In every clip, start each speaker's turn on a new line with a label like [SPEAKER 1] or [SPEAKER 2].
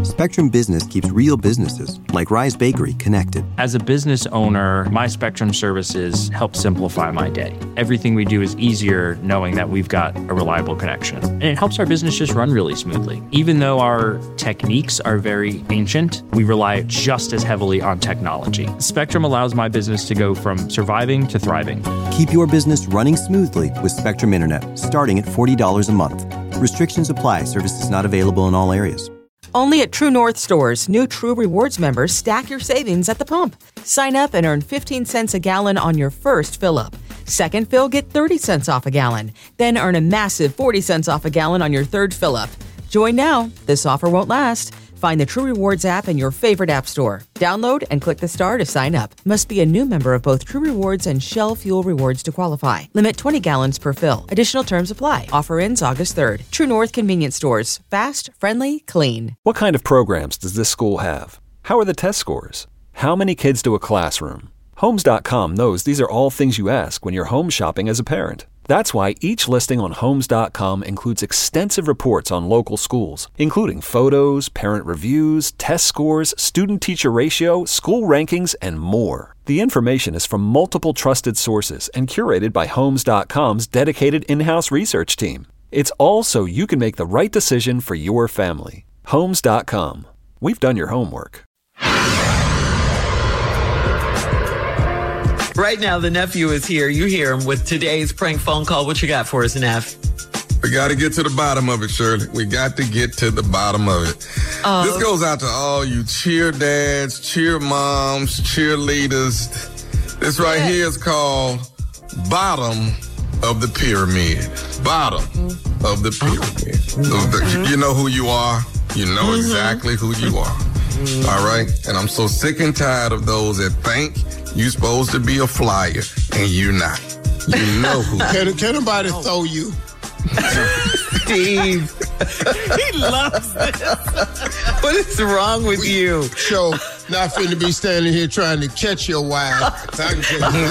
[SPEAKER 1] Spectrum Business keeps real businesses, like Rise Bakery, connected.
[SPEAKER 2] As a business owner, my Spectrum services help simplify my day. Everything we do is easier knowing that we've got a reliable connection. And it helps our business just run really smoothly. Even though our techniques are very ancient, we rely just as heavily on technology. Spectrum allows my business to go from surviving to thriving.
[SPEAKER 1] Keep your business running smoothly with Spectrum Internet, starting at $40 a month. Restrictions apply. Services not available in all areas.
[SPEAKER 3] Only at True North stores, new True Rewards members stack your savings at the pump. Sign up and earn 15 cents a gallon on your first fill-up. Second fill, get 30 cents off a gallon. Then earn a massive 40 cents off a gallon on your third fill-up. Join now. This offer won't last. Find the True Rewards app in your favorite app store. Download and click the star to sign up. Must be a new member of both True Rewards and Shell Fuel Rewards to qualify. Limit 20 gallons per fill. Additional terms apply. Offer ends August 3rd. True North Convenience Stores. Fast, friendly, clean.
[SPEAKER 4] What kind of programs does this school have? How are the test scores? How many kids do a classroom? Homes.com knows these are all things you ask when you're home shopping as a parent. That's why each listing on Homes.com includes extensive reports on local schools, including photos, parent reviews, test scores, student-teacher ratio, school rankings, and more. The information is from multiple trusted sources and curated by Homes.com's dedicated in-house research team. It's all so you can make the right decision for your family. Homes.com. We've done your homework.
[SPEAKER 5] Right now, the nephew is here. You hear him with today's prank phone call. What you got for us, Neff?
[SPEAKER 6] We got to get to the bottom of it, Shirley. We got to get to the bottom of it. This goes out to all you cheer dads, cheer moms, cheerleaders. This right here is called Bottom of the Pyramid. Bottom of the Pyramid. You know who you are. You know exactly who you are. All right? And I'm so sick and tired of those that think you're supposed to be a flyer, and you're not. You know who.
[SPEAKER 7] Can nobody throw you?
[SPEAKER 5] Steve. He loves this. What is wrong with you?
[SPEAKER 7] So, not finna be standing here trying to catch your wife. I can tell you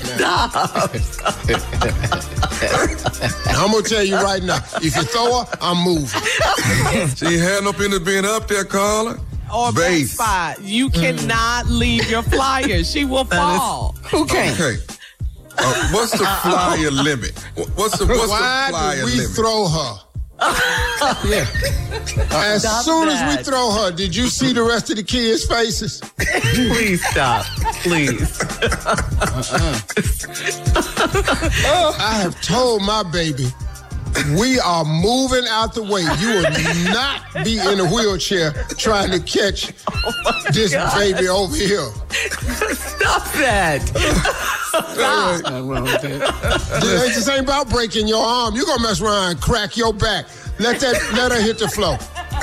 [SPEAKER 7] right now. I'm going to tell you right now, if you throw her, I'm moving.
[SPEAKER 6] She had no business being up there, Carla.
[SPEAKER 8] Or base spot. You cannot leave your flyer. She will fall.
[SPEAKER 5] Who can?
[SPEAKER 6] Okay. What's the flyer limit? What's the flyer
[SPEAKER 7] limit? Why do we throw her? As soon as we throw her, did you see the rest of the kids' faces?
[SPEAKER 5] Please stop. Please.
[SPEAKER 7] I have told my baby, we are moving out the way. You will not be in a wheelchair trying to catch this baby over here.
[SPEAKER 5] Stop that.
[SPEAKER 7] Stop. This ain't about breaking your arm. You're going to mess around and crack your back. Let her hit the floor.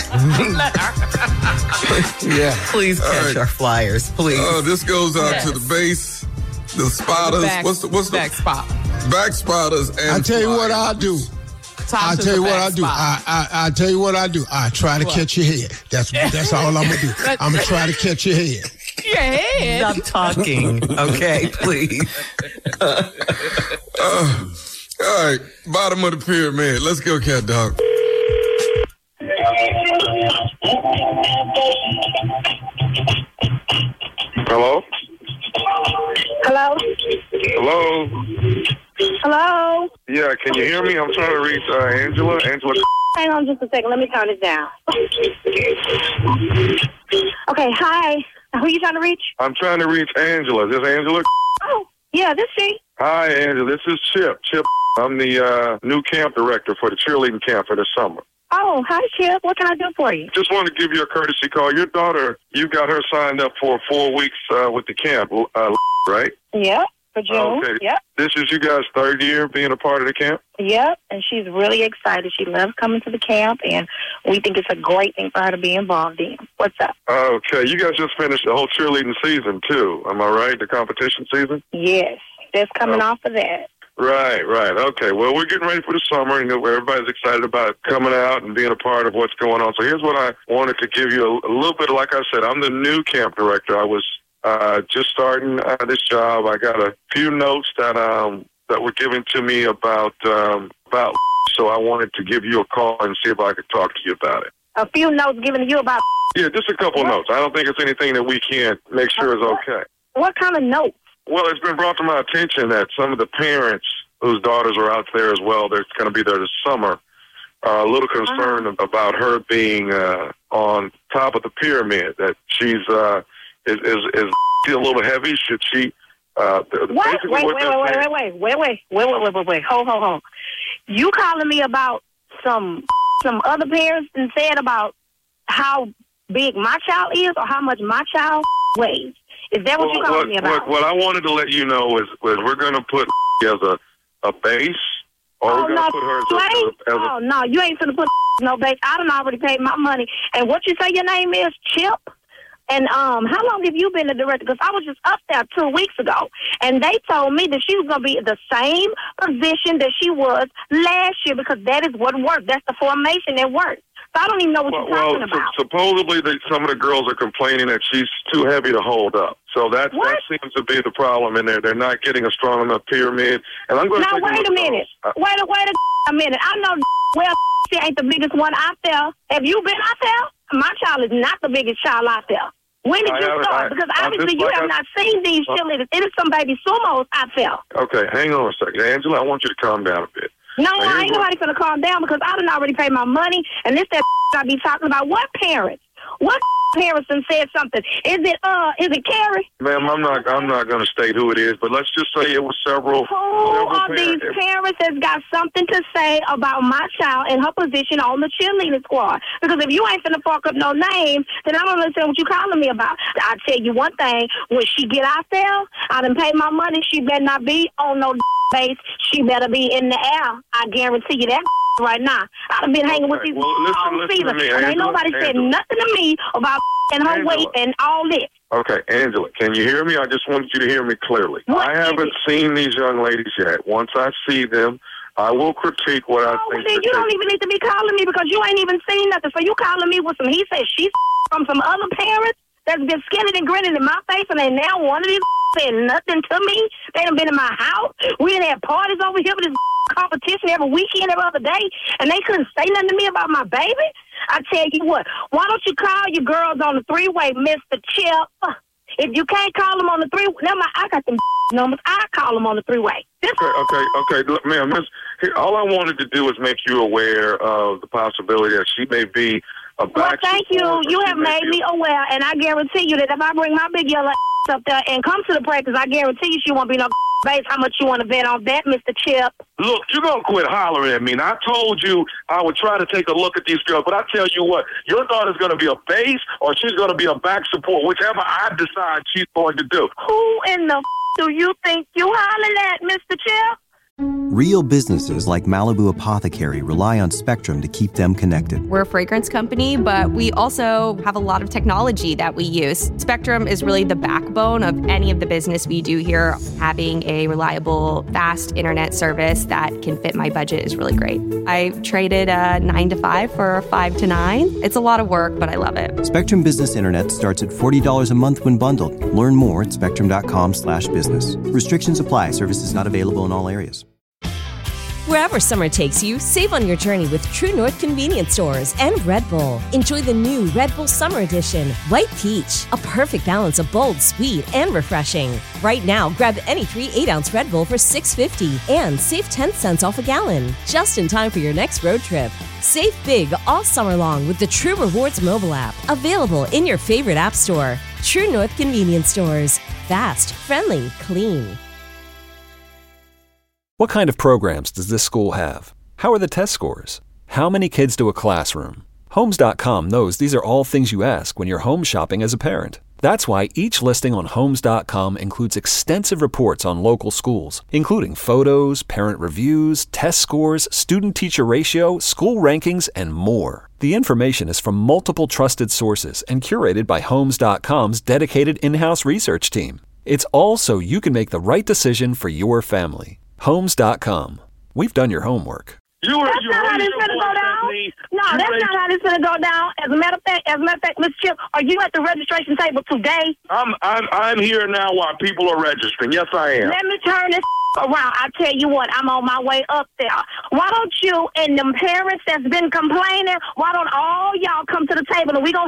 [SPEAKER 5] Yeah. Please catch our flyers, please.
[SPEAKER 6] This goes out to the base, the spotters. What's the back spot? Back spotters and
[SPEAKER 7] I tell you what I'll do. I'll tell you what I do. I'll tell you what I do. I try to catch your head. That's all I'm going to do. I'm going to try to catch your head.
[SPEAKER 8] Your head?
[SPEAKER 5] Stop talking. Okay, please.
[SPEAKER 6] All right, bottom of the pyramid. Let's go, cat dog.
[SPEAKER 9] Hello?
[SPEAKER 10] Hello?
[SPEAKER 9] Hello?
[SPEAKER 10] Hello?
[SPEAKER 9] Yeah, can you hear me? I'm trying to reach Angela. Angela.
[SPEAKER 10] Hang on just a second. Let me turn it down. Okay, hi. Who are you trying to reach?
[SPEAKER 9] I'm trying to reach Angela. Is this Angela?
[SPEAKER 10] Oh, yeah, this she.
[SPEAKER 9] Hi, Angela. This is Chip. I'm the new camp director for the cheerleading camp for this summer.
[SPEAKER 10] Oh, hi, Chip. What can I do for you?
[SPEAKER 9] Just wanted to give you a courtesy call. Your daughter, you got her signed up for 4 weeks with the camp, right?
[SPEAKER 10] Yep, for June.
[SPEAKER 9] Okay.
[SPEAKER 10] Yep.
[SPEAKER 9] This is you guys' 3rd year being a part of the camp?
[SPEAKER 10] Yep, and she's really excited. She loves coming to the camp, and we think it's a great thing for her to be involved in. What's up?
[SPEAKER 9] Okay, you guys just finished the whole cheerleading season, too. Am I right? The competition season?
[SPEAKER 10] Yes, just coming off of that.
[SPEAKER 9] Right. Okay, well, we're getting ready for the summer, and everybody's excited about coming out and being a part of what's going on. So here's what I wanted to give you a little bit. Like I said, I'm the new camp director. I was just starting this job. I got a few notes that were given to me about. So I wanted to give you a call and see if I could talk to you about it.
[SPEAKER 10] A few notes given to you about.
[SPEAKER 9] Yeah, just a couple notes. I don't think it's anything that we can't make sure is okay.
[SPEAKER 10] What kind of notes?
[SPEAKER 9] Well, it's been brought to my attention that some of the parents whose daughters are out there as well, they're going to be there this summer, are a little concerned about her being on top of the pyramid, that she's is she a little heavy? Should she...
[SPEAKER 10] What? Wait. Hold. You calling me about some other parents and said about how big my child is or how much my child weighs? Is that what you're calling me about?
[SPEAKER 9] What I wanted to let you know is we're going to put as a base, or we're going to put her as a...
[SPEAKER 10] no, you ain't going to put no base. I done already paid my money. And what you say your name is, Chip? And how long have you been the director? Because I was just up there 2 weeks ago, and they told me that she was going to be the same position that she was last year because that is what worked. That's the formation that worked. So I don't even know what you're talking about.
[SPEAKER 9] Supposedly some of the girls are complaining that she's too heavy to hold up. So that seems to be the problem in there. They're not getting a strong enough pyramid. And I'm going to
[SPEAKER 10] wait a minute. Wait a minute. I know well she ain't the biggest one out there. Have you been out there? My child is not the biggest child out there. When did you start? Because obviously you have not seen these cheerleaders. It is some baby sumos out there.
[SPEAKER 9] Okay, hang on a second. Angela, I want you to calm down a bit.
[SPEAKER 10] No, I ain't nobody finna calm down because I done already paid my money, and this that I be talking about. What parents? What parents done said something? Is it Carrie?
[SPEAKER 9] Ma'am, I'm not going to state who it is, but let's just say it was several.
[SPEAKER 10] Who are these parents that's got something to say about my child and her position on the cheerleading squad? Because if you ain't finna fuck up no names, then I don't understand what you calling me about. I tell you one thing: when she get out there, I done paid my money. She better not be on no base. She better be in the air. I guarantee you that. Right now, I've been hanging with these all season, and ain't nobody said nothing to me about and her weight and all this.
[SPEAKER 9] Okay, Angela, can you hear me? I just want you to hear me clearly. I haven't seen these young ladies yet. Once I see them, I will critique what I think.
[SPEAKER 10] Then you don't even need to be calling me because you ain't even seen nothing. So you calling me with some he said she's from some other parents that's been skinning and grinning in my face, and they now one of these saying nothing to me. They done been in my house. We done had parties over here with this competition every weekend, every other day, and they couldn't say nothing to me about my baby. I tell you what, why don't you call your girls on the three-way, Mr. Chip? If you can't call them on the three-way, I got them numbers. I call them on the three-way.
[SPEAKER 9] Okay. Look, ma'am, all I wanted to do is make you aware of the possibility that she may be a back.
[SPEAKER 10] Well, thank you. You have made me aware, and I guarantee you that if I bring my big yellow ass up there and come to the practice, I guarantee you she won't be no base. How much you want to bet on that, Mr. Chip?
[SPEAKER 9] Look, you're going to quit hollering at me. Now, I told you I would try to take a look at these girls, but I tell you what, your daughter's going to be a base or she's going to be a back support, whichever I decide she's going to do.
[SPEAKER 10] Who in the do you think you hollering at, Mr. Chip?
[SPEAKER 1] Real businesses like Malibu Apothecary rely on Spectrum to keep them connected.
[SPEAKER 11] We're a fragrance company, but we also have a lot of technology that we use. Spectrum is really the backbone of any of the business we do here. Having a reliable, fast internet service that can fit my budget is really great. I traded a 9 to 5 for a 5 to 9. It's a lot of work, but I love it.
[SPEAKER 1] Spectrum Business Internet starts at $40 a month when bundled. Learn more at spectrum.com/business. Restrictions apply. Services not available in all areas.
[SPEAKER 12] Wherever summer takes you, save on your journey with True North Convenience Stores and Red Bull. Enjoy the new Red Bull Summer Edition, White Peach, a perfect balance of bold, sweet, and refreshing. Right now, grab any 3 8-ounce Red Bull for $6.50 and save 10 cents off a gallon, just in time for your next road trip. Save big all summer long with the True Rewards mobile app, available in your favorite app store. True North Convenience Stores. Fast, friendly, clean.
[SPEAKER 4] What kind of programs does this school have? How are the test scores? How many kids do a classroom? Homes.com knows these are all things you ask when you're home shopping as a parent. That's why each listing on Homes.com includes extensive reports on local schools, including photos, parent reviews, test scores, student-teacher ratio, school rankings, and more. The information is from multiple trusted sources and curated by Homes.com's dedicated in-house research team. It's all so you can make the right decision for your family. Homes.com. We've done your homework.
[SPEAKER 10] That's not how this is going to go down. No, that's not how this is going to go down. As a matter of fact, Mr. Chip, are you at the registration table today?
[SPEAKER 9] I'm here now while people are registering. Yes, I am.
[SPEAKER 10] Let me turn this around. I tell you what, I'm on my way up there. Why don't you and them parents that's been complaining, why don't all y'all come to the table and we going to have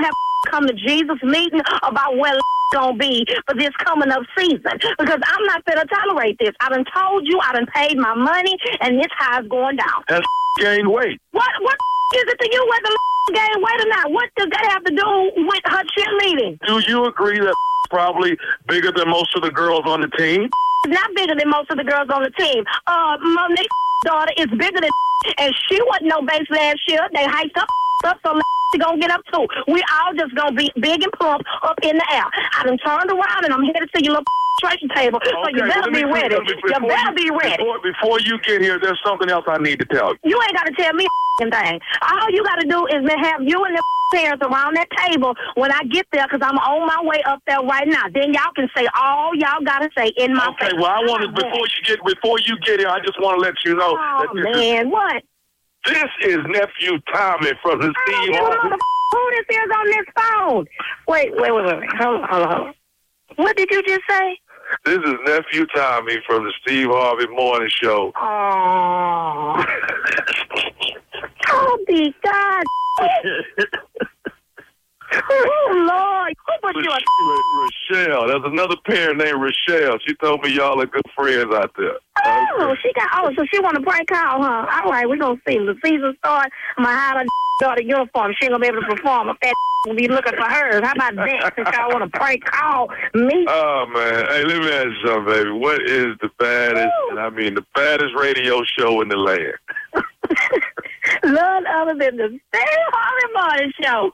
[SPEAKER 10] come to Jesus meeting about where gonna be for this coming up season, because I'm not gonna tolerate this. I done told you, I done paid my money, and this high's going down.
[SPEAKER 9] That's gained weight.
[SPEAKER 10] What is it to you whether gain weight or not? What does that have to do with her cheerleading?
[SPEAKER 9] Do you agree that probably bigger than most of the girls on the team?
[SPEAKER 10] It's not bigger than most of the girls on the team. Monique's daughter is bigger than, and she wasn't no base last year. They hyped up, so she gonna get up too. We all just gonna be big and plump up in the air. I done turned around and I'm headed to your little stretching table, so you better be ready. You better be ready.
[SPEAKER 9] Before you get here, there's something else I need to tell you.
[SPEAKER 10] You ain't got to tell me a thing. All you got to do is have you and the parents around that table when I get there, because I'm on my way up there right now. Then y'all can say all y'all got to say in my face.
[SPEAKER 9] Okay, well, I want to, before you get here, I just want to let you know.
[SPEAKER 10] What?
[SPEAKER 9] This is nephew Tommy from the Steve Harvey.
[SPEAKER 10] Who this is on this phone? Wait. Hold on. What did you just say?
[SPEAKER 9] This is nephew Tommy from the Steve Harvey Morning Show.
[SPEAKER 10] Oh. Oh, be God. Oh, Lord. Who put you on?
[SPEAKER 9] Rochelle. There's another parent named Rochelle. She told me y'all are good friends out there.
[SPEAKER 10] Oh, so she want to prank call, huh? All right, we're going to see. The season starts. I'm going to hide her daughter uniform. She ain't going to be able to perform if that will be looking for hers. How about that? Since y'all want to prank call me?
[SPEAKER 9] Oh, man. Hey, let me ask you something, baby. What is the baddest, and I mean the baddest radio show in the land?
[SPEAKER 10] None other than the Steve Harvey Morning Show.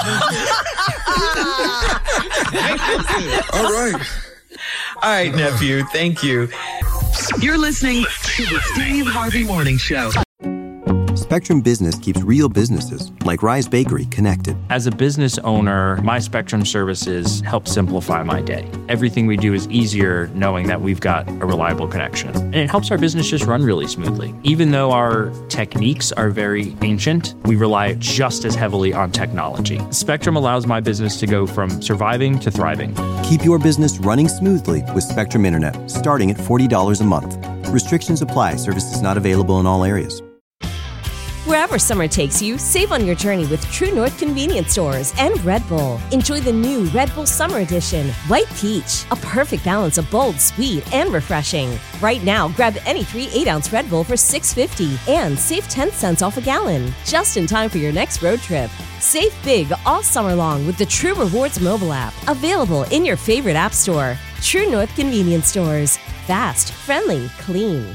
[SPEAKER 5] All right, nephew. Thank you. You're listening to the Steve Harvey Morning Show.
[SPEAKER 1] Spectrum Business keeps real businesses, like Rise Bakery, connected.
[SPEAKER 2] As a business owner, my Spectrum services help simplify my day. Everything we do is easier knowing that we've got a reliable connection. And it helps our business just run really smoothly. Even though our techniques are very ancient, we rely just as heavily on technology. Spectrum allows my business to go from surviving to thriving.
[SPEAKER 1] Keep your business running smoothly with Spectrum Internet, starting at $40 a month. Restrictions apply. Services not available in all areas.
[SPEAKER 12] Wherever summer takes you, save on your journey with True North Convenience Stores and Red Bull. Enjoy the new Red Bull Summer Edition, White Peach, a perfect balance of bold, sweet, and refreshing. Right now, grab any 3 8-ounce Red Bull for $6.50 and save 10 cents off a gallon, just in time for your next road trip. Save big all summer long with the True Rewards mobile app, available in your favorite app store. True North Convenience Stores. Fast, friendly, clean.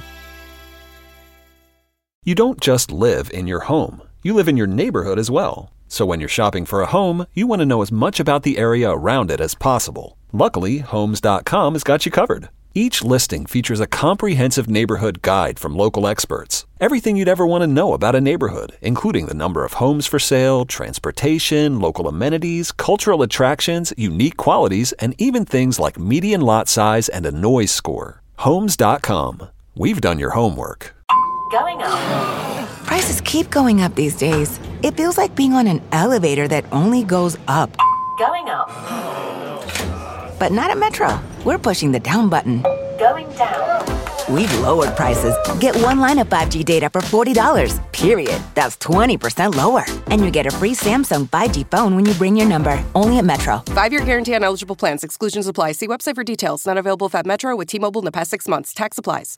[SPEAKER 4] You don't just live in your home. You live in your neighborhood as well. So when you're shopping for a home, you want to know as much about the area around it as possible. Luckily, Homes.com has got you covered. Each listing features a comprehensive neighborhood guide from local experts. Everything you'd ever want to know about a neighborhood, including the number of homes for sale, transportation, local amenities, cultural attractions, unique qualities, and even things like median lot size and a noise score. Homes.com. We've done your homework.
[SPEAKER 13] Going up. Prices keep going up these days. It feels like being on an elevator that only goes up.
[SPEAKER 14] Going up.
[SPEAKER 13] But not at Metro. We're pushing the down button.
[SPEAKER 14] Going down.
[SPEAKER 13] We've lowered prices. Get one line of 5G data for $40, period. That's 20% lower. And you get a free Samsung 5G phone when you bring your number. Only at Metro.
[SPEAKER 15] 5-year guarantee on eligible plans. Exclusions apply. See website for details. Not available at Metro with T-Mobile in the past 6 months. Tax applies.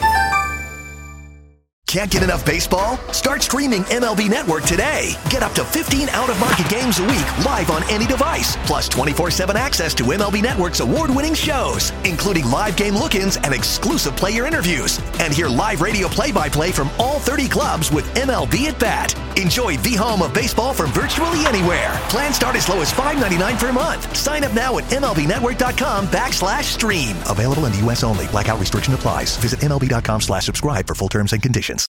[SPEAKER 16] Can't get enough baseball? Start streaming MLB Network today. Get up to 15 out-of-market games a week live on any device. Plus 24/7 access to MLB Network's award-winning shows, including live game look-ins and exclusive player interviews. And hear live radio play-by-play from all 30 clubs with MLB at Bat. Enjoy the home of baseball from virtually anywhere. Plans start as low as $5.99 per month. Sign up now at MLBnetwork.com/stream. Available in the U.S. only. Blackout restriction applies. Visit MLB.com/subscribe for full terms and conditions.